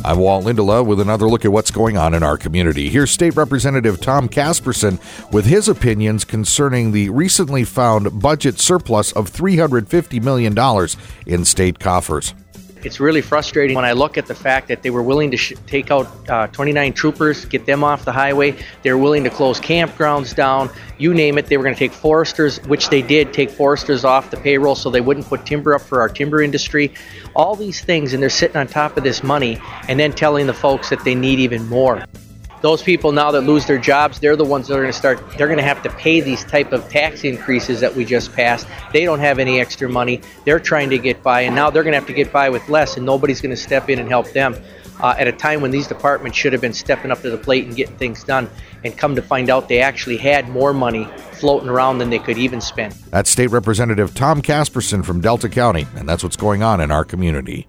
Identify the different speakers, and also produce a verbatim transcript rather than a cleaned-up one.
Speaker 1: I'm Walt Lindela with another look at what's going on in our community. Here's State Representative Tom Casperson with his opinions concerning the recently found budget surplus of three hundred fifty million dollars in state coffers.
Speaker 2: It's really frustrating when I look at the fact that they were willing to sh- take out uh, twenty-nine troopers, get them off the highway. They were willing to close campgrounds down. You name it. They were going to take foresters, which they did, take foresters off the payroll so they wouldn't put timber up for our timber industry. All these things, and they're sitting on top of this money and then telling the folks that they need even more. Those people now that lose their jobs, they're the ones that are going to start, they're going to have to pay these type of tax increases that we just passed. They don't have any extra money. They're trying to get by, and now they're going to have to get by with less, and nobody's going to step in and help them uh, at a time when these departments should have been stepping up to the plate and getting things done, and come to find out they actually had more money floating around than they could even spend.
Speaker 1: That's State Representative Tom Casperson from Delta County, and that's what's going on in our community.